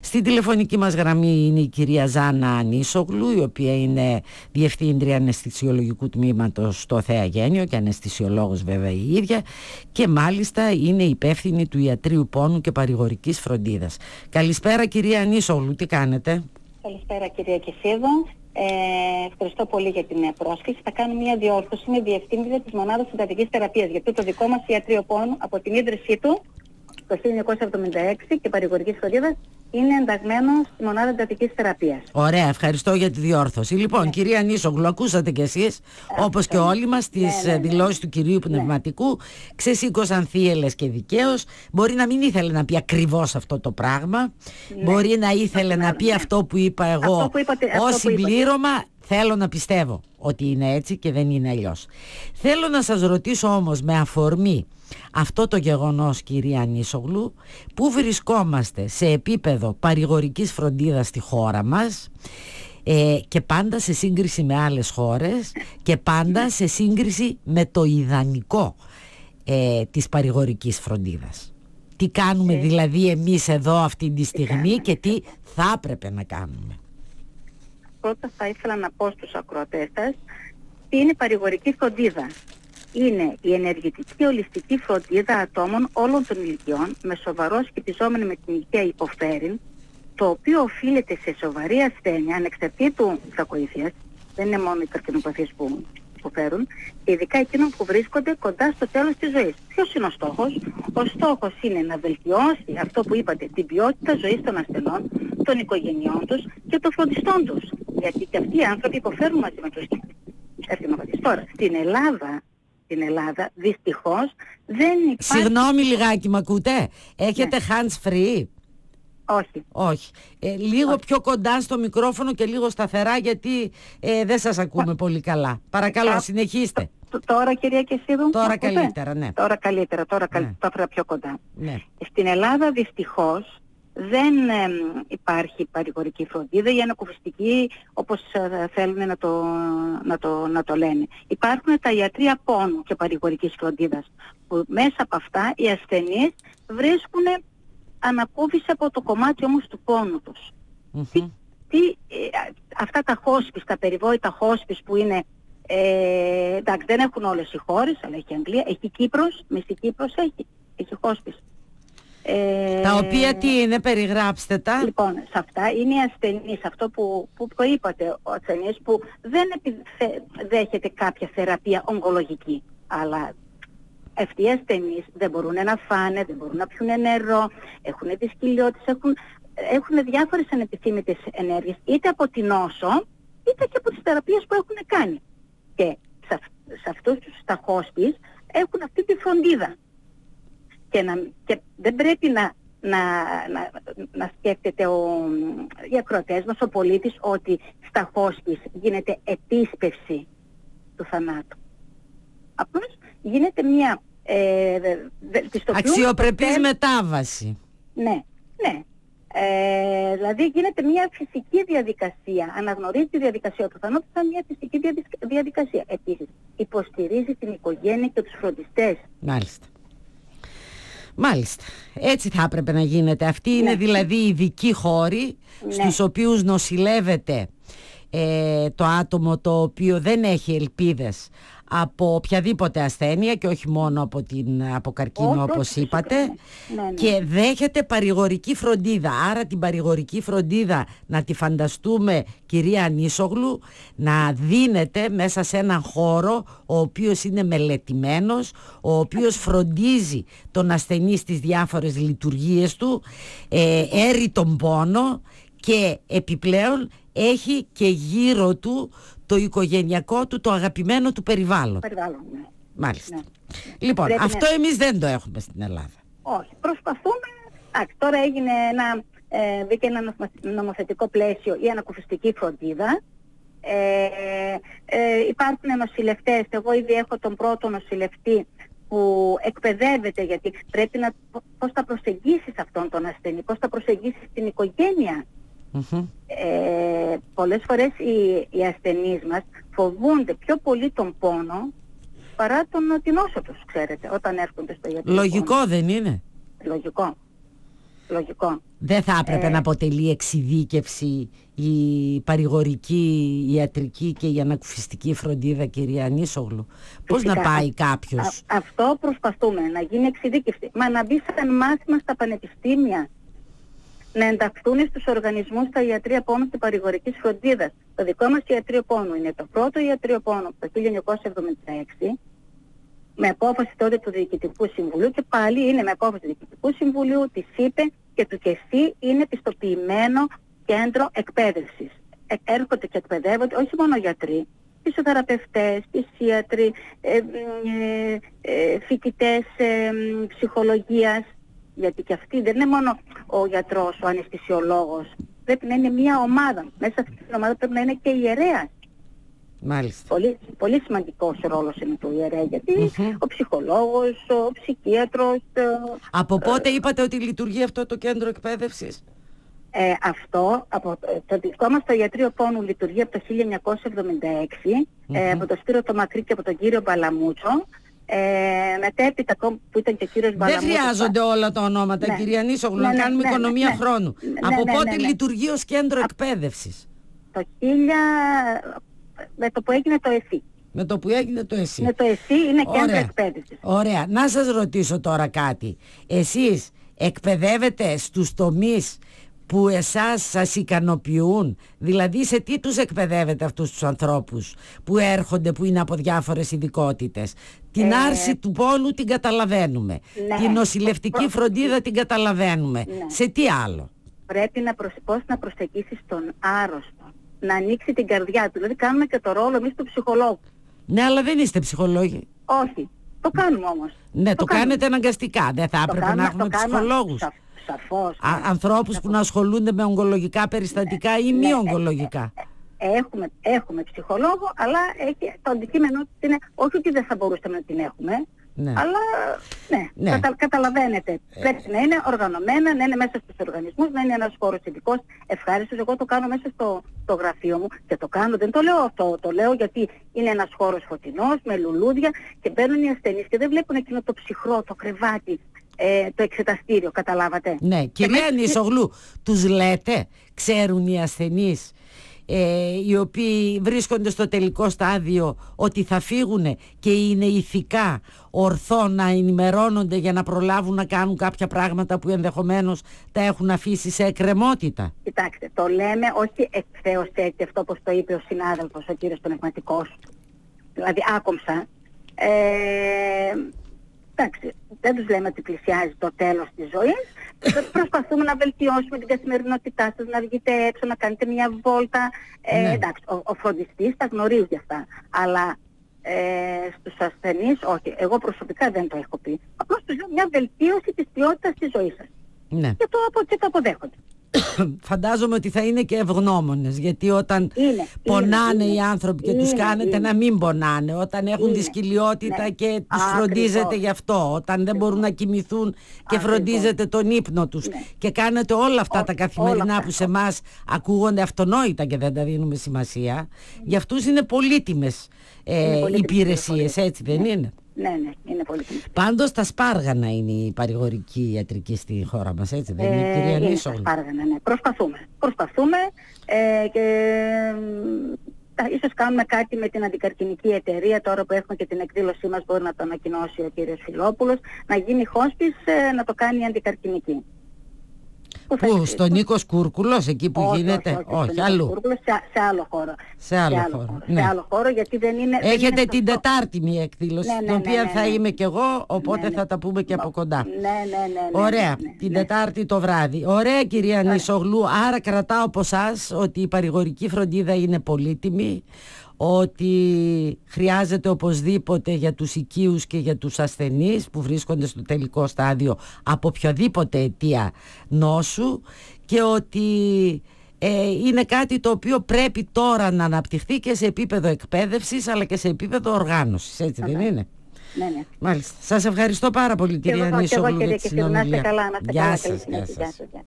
Στην τηλεφωνική μας γραμμή είναι η κυρία Ζάνα Ανίσογλου, η οποία είναι διευθύντρια αναισθησιολογικού τμήματος στο Θεαγένιο και αναισθησιολόγος βέβαια η ίδια, και μάλιστα είναι υπεύθυνη του Ιατρείου Πόνου και Παρηγορικής Φροντίδας. Καλησπέρα κυρία Ανίσογλου, τι κάνετε? Καλησπέρα κυρία Κεσίδο. Ευχαριστώ πολύ για την πρόσκληση. Θα κάνω μια διόρθωση. Είμαι διευθύντρια της Μονάδας Συντατικής Θεραπείας, γιατί το δικό μας Ιατρείο Πόνου από την ίδρυσή του το 1976 και Παρηγορικής Φροντίδας είναι ενταγμένο στη Μονάδα Συντατικής Θεραπείας. Ωραία, ευχαριστώ για τη διόρθωση. Λοιπόν, κυρία Ανίσογλου, ακούσατε κι εσείς, όπως και όλοι μας, τις δηλώσεις του κυρίου Πνευματικού. Ξεσήκωσαν θύελλες και δικαίως. Μπορεί να μην ήθελε να πει ακριβώς αυτό το πράγμα. Μπορεί να ήθελε να πει αυτό που είπα εγώ ως συμπλήρωμα. Θέλω να πιστεύω ότι είναι έτσι και δεν είναι αλλιώς. Θέλω να σας ρωτήσω όμως, με αφορμή αυτό το γεγονός, κυρία Ανίσογλου, πού βρισκόμαστε σε επίπεδο παρηγορικής φροντίδας στη χώρα μας, και πάντα σε σύγκριση με άλλες χώρες και πάντα σε σύγκριση με το ιδανικό της παρηγορικής φροντίδας. Τι κάνουμε δηλαδή εμείς εδώ αυτή τη στιγμή και τι θα έπρεπε να κάνουμε? Πρώτα θα ήθελα να πω στους ακροατές σας τι είναι παρηγορική φροντίδα. Είναι η ενεργητική ολιστική φροντίδα ατόμων όλων των ηλικιών με σοβαρό σκηπιζόμενο με την ηλικία υποφέρειν, το οποίο οφείλεται σε σοβαρή ασθένεια ανεξαρτήτου κακοήθειας, δεν είναι μόνο οι καρκινοπαθείς που υποφέρουν, και ειδικά εκείνων που βρίσκονται κοντά στο τέλος της ζωής. Ποιος είναι ο στόχος? Ο στόχος είναι να βελτιώσει αυτό που είπατε, την ποιότητα ζωής των ασθενών, των οικογενειών τους και των φροντιστών τους. Γιατί και αυτοί οι άνθρωποι υποφέρουν μαζί με τους καρκινοπαθείς. Τώρα, στην Ελλάδα δυστυχώς δεν υπάρχει... Συγγνώμη λιγάκι, μ' ακούτε? Έχετε hands free? Όχι. Λίγο πιο κοντά στο μικρόφωνο και λίγο σταθερά, γιατί δεν σας ακούμε πολύ καλά. Παρακαλώ, συνεχίστε. Τώρα κυρία Κεσίδου? Τώρα καλύτερα, ναι. Τώρα καλύτερα, το έφερα πιο κοντά. Ναι. Στην Ελλάδα δυστυχώς δεν υπάρχει παρηγορική φροντίδα ή ανακουφιστική, όπως θέλουν να το λένε. Υπάρχουν τα ιατρεία πόνου και παρηγορικής φροντίδας, που μέσα από αυτά οι ασθενείς βρίσκουν ανακούφιση από το κομμάτι όμως του πόνου τους. Αυτά τα χόσπις, τα περιβόητα χόσπις που είναι, εντάξει, δεν έχουν όλες οι χώρες, αλλά έχει η Αγγλία, έχει η Κύπρος, μισή Κύπρος έχει χόσπις. Τα οποία τι είναι, περιγράψτε τα. Λοιπόν, σε αυτά είναι οι ασθενείς, αυτό που είπατε, ο ασθενής που δεν δέχεται κάποια θεραπεία ογκολογική, αλλά αυτοί οι ασθενείς δεν μπορούν να φάνε, δεν μπορούν να πιούν νερό, έχουν δυσκολίες, έχουν διάφορες ανεπιθύμητες ενέργειες, είτε από την νόσο, είτε και από τις θεραπείες που έχουν κάνει. Και σε αυτούς τα χόσπις έχουν αυτή τη φροντίδα. Και δεν πρέπει να σκέφτεται οι ακροατές μας, ο πολίτης, ότι στα χόσπις γίνεται επίσπευση του θανάτου. Απλώς γίνεται μια αξιοπρεπής μετάβαση. Ναι. Δηλαδή γίνεται μια φυσική διαδικασία. Αναγνωρίζει τη διαδικασία του θανάτου σαν μια φυσική διαδικασία. Επίσης υποστηρίζει την οικογένεια και τους φροντιστές. Μάλιστα. Έτσι θα έπρεπε να γίνεται. Αυτοί είναι δηλαδή ειδικοί χώροι στους οποίους νοσηλεύεται το άτομο το οποίο δεν έχει ελπίδες από οποιαδήποτε ασθένεια και όχι μόνο από καρκίνο, όπως είπατε, και δέχεται παρηγορική φροντίδα. Άρα την παρηγορική φροντίδα να τη φανταστούμε, κυρία Ανίσογλου, να δίνεται μέσα σε έναν χώρο ο οποίος είναι μελετημένος, ο οποίος φροντίζει τον ασθενή στις διάφορες λειτουργίες του, έρει τον πόνο και επιπλέον έχει και γύρω του το οικογενειακό του, το αγαπημένο του περιβάλλον. Μάλιστα. Λοιπόν, πρέπει αυτό εμείς δεν το έχουμε στην Ελλάδα. Όχι. Προσπαθούμε. Τώρα έγινε μπήκε ένα νομοθετικό πλαίσιο η ανακουφιστική φροντίδα. Υπάρχουν νοσηλευτές. Εγώ ήδη έχω τον πρώτο νοσηλευτή που εκπαιδεύεται, γιατί πρέπει πώς θα προσεγγίσεις αυτόν τον ασθενή, πώς θα προσεγγίσεις την οικογένεια. Πολλές φορές οι ασθενείς μας φοβούνται πιο πολύ τον πόνο παρά την νόσο τους, ξέρετε, όταν έρχονται στο ιατρικό. Λογικό δεν είναι? Λογικό. λογικό. Δεν θα έπρεπε να αποτελεί εξειδίκευση η παρηγορική, η ιατρική και η ανακουφιστική φροντίδα, κυρία Ανίσογλου? Πώς να πάει κάποιος? Αυτό προσπαθούμε, να γίνει εξειδίκευση. Μα να μπει σαν μάθημα στα πανεπιστήμια. Να ενταχθούν στους οργανισμούς τα ιατρεία πόνου και παρηγορικής φροντίδας. Το δικό μας ιατρείο πόνου είναι το πρώτο ιατρείο πόνου το 1976, με απόφαση τότε του Διοικητικού Συμβουλίου, και πάλι είναι με απόφαση του Διοικητικού Συμβουλίου, της ΥΠΕ και του ΚΕΣΥ, είναι πιστοποιημένο κέντρο εκπαίδευσης. Έρχονται και εκπαιδεύονται όχι μόνο γιατροί, φυσιοθεραπευτές, φυσίατροι, φοιτητές ψυχολογίας, γιατί και αυτοί δεν είναι μόνο ο γιατρός, ο αναισθησιολόγος. Πρέπει να είναι μια ομάδα. Μέσα σε αυτή την ομάδα πρέπει να είναι και ιερέας. Μάλιστα. Πολύ, πολύ σημαντικός ρόλος είναι του ιερέα, γιατί ο ψυχολόγος, ο ψυχίατρος... Από πότε είπατε ότι λειτουργεί αυτό το κέντρο εκπαίδευσης? Αυτό, το δικό μας το ιατρείο πόνου λειτουργεί από το 1976, από τον Σπύρο το Μακρύ και από τον κύριο Μπαλαμούτσο. Μετέπειτα που ήταν και ο κύριος Μπαλαμούτσος. Δεν χρειάζονται όλα τα ονόματα, κυρία Ανίσογλου, να κάνουμε οικονομία χρόνου. Από πότε λειτουργεί ως κέντρο εκπαίδευσης? Το 1000... με το που έγινε το ΕΣΥ. Με το που έγινε το ΕΣΥ. Με το ΕΣΥ είναι κέντρο εκπαίδευσης. Ωραία. Να σας ρωτήσω τώρα κάτι. Εσείς εκπαιδεύετε στους τομείς που εσάς σας ικανοποιούν? Δηλαδή σε τι τους εκπαιδεύετε αυτούς τους ανθρώπους που έρχονται, που είναι από διάφορες ειδικότητες? Την άρση του πόνου την καταλαβαίνουμε. Την νοσηλευτική φροντίδα την καταλαβαίνουμε. Σε τι άλλο? Πρέπει πώς να προσεγγίσεις τον άρρωστο, να ανοίξει την καρδιά του. Δηλαδή κάνουμε και το ρόλο εμείς του ψυχολόγου. Ναι, αλλά δεν είστε ψυχολόγοι. Όχι. Το κάνουμε όμως. Ναι, το κάνετε αναγκαστικά. Δεν θα έπρεπε να έχουμε ψυχολόγους? Σαφώς. Ανθρώπους που να ασχολούνται με ογκολογικά περιστατικά ή μη ογκολογικά. Έχουμε ψυχολόγο, αλλά έχει το αντικείμενο ότι είναι, όχι ότι δεν θα μπορούσαμε να την έχουμε, αλλά καταλαβαίνετε. Πρέπει να είναι οργανωμένα, να είναι μέσα στους οργανισμούς, να είναι ένας χώρος ειδικός, ευχάριστος. Εγώ το κάνω μέσα στο γραφείο μου και το κάνω, δεν το λέω αυτό, το λέω γιατί είναι ένας χώρος φωτεινός, με λουλούδια, και μπαίνουν οι ασθενείς και δεν βλέπουν εκείνο το ψυχρό, το κρεβάτι, το εξεταστήριο, καταλάβατε? Ναι, κυρία Ανίσογλου, τους λέτε, ξέρουν οι ασθενείς οι οποίοι βρίσκονται στο τελικό στάδιο ότι θα φύγουν και είναι ηθικά ορθό να ενημερώνονται για να προλάβουν να κάνουν κάποια πράγματα που ενδεχομένως τα έχουν αφήσει σε εκκρεμότητα? Κοιτάξτε, το λέμε όχι ευθέως έτσι, αυτό όπως το είπε ο συνάδελφος, ο κύριος Πνευματικός, δηλαδή άκομψα. Εντάξει, δεν τους λέμε ότι πλησιάζει το τέλος της ζωής. Προσπαθούμε να βελτιώσουμε την καθημερινότητά σας, να βγείτε έξω, να κάνετε μια βόλτα. Εντάξει, ο φροντιστής τα γνωρίζει αυτά. Αλλά στους ασθενείς, όχι. Εγώ προσωπικά δεν το έχω πει. Απλώς τους λέω μια βελτίωση της ποιότητας της ζωής σας. Ναι. Και το αποδέχονται. Φαντάζομαι ότι θα είναι και ευγνώμονες, γιατί όταν πονάνε οι άνθρωποι και τους κάνετε να μην πονάνε, όταν έχουν δυσκολιότητα και τους φροντίζετε γι' αυτό, όταν δεν μπορούν να κοιμηθούν και φροντίζετε τον ύπνο τους και κάνετε όλα αυτά τα καθημερινά που σε εμάς ακούγονται αυτονόητα και δεν τα δίνουμε σημασία, για αυτούς είναι πολύτιμες υπηρεσίες, έτσι δεν είναι? Ναι, είναι πολύ σημαντικό. Πάντως τα σπάργανα είναι η παρηγορική ιατρική στη χώρα μας, έτσι δεν είναι, κυρία Ανίσογλου? Τα σπάργανα, ναι. Προσπαθούμε και ίσως κάνουμε κάτι με την αντικαρκινική εταιρεία, τώρα που έχουμε και την εκδήλωσή μας, μπορεί να το ανακοινώσει ο κύριος Φιλόπουλος, να γίνει hospice, να το κάνει η αντικαρκινική. Πού, στον Νίκος Κούρκουλος, εκεί που γίνεται? Όχι, αλλού. Σε άλλο χώρο. Σε άλλο χώρο, γιατί δεν είναι... Έχετε την Τετάρτη μια εκδήλωση, την οποία θα είμαι κι εγώ, οπότε θα τα πούμε και από κοντά. Ναι. Ωραία, την Τετάρτη το βράδυ. Ωραία, κυρία Ανίσογλου, άρα κρατάω από εσάς ότι η παρηγορική φροντίδα είναι πολύτιμη, ότι χρειάζεται οπωσδήποτε για τους οικείους και για τους ασθενείς που βρίσκονται στο τελικό στάδιο από οποιαδήποτε αιτία νόσου, και ότι είναι κάτι το οποίο πρέπει τώρα να αναπτυχθεί και σε επίπεδο εκπαίδευσης αλλά και σε επίπεδο οργάνωσης, έτσι δεν είναι? Ναι. Μάλιστα. Σας ευχαριστώ πάρα πολύ, κυρία Ανίσογλου, για τη συνομιλία. Γεια σας.